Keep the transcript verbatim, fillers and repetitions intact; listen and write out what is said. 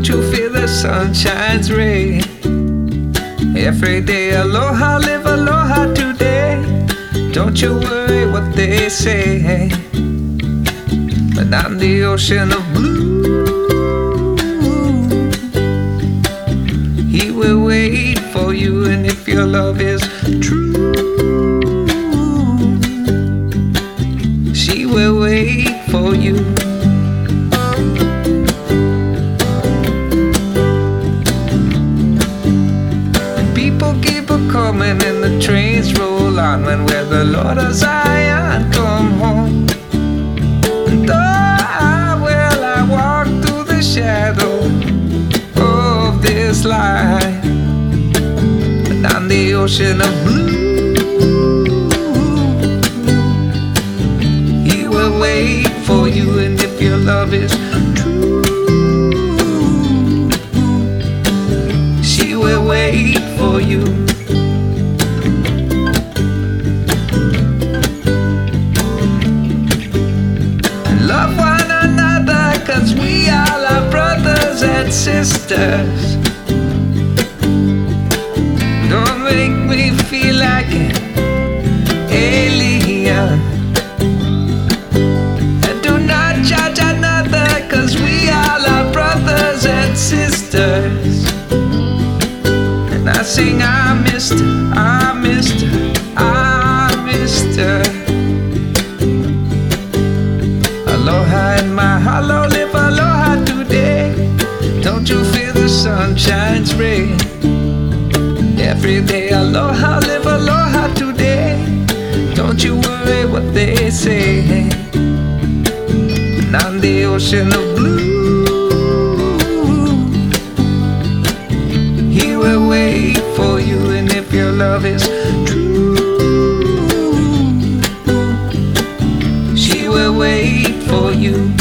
you feel the sunshine's ray? Every day, aloha, live aloha today. Don't you worry what they say, but I'm the ocean of blue. He will wait for you, and if your love is true, she will wait for you. People keep a coming and the trains roll on, when we're the Lord of Zion come home. And though I will, I walk through the shadow of this life, but I'm the ocean of blue. He will wait for you, and if your love is true, she will wait for you. Love one another, 'cause we all are brothers and sisters. Don't make me feel like an alien, and do not judge another, 'cause we all are brothers and sisters. And I sing, I missed her, I missed her, I missed her. Aloha in my hollow, live aloha today. Don't you feel the sunshine's ray? Every day, aloha, live aloha today. Don't you worry what they say, and I'm the ocean of blue. He will wait for you, and if your love is true, she will wait for you.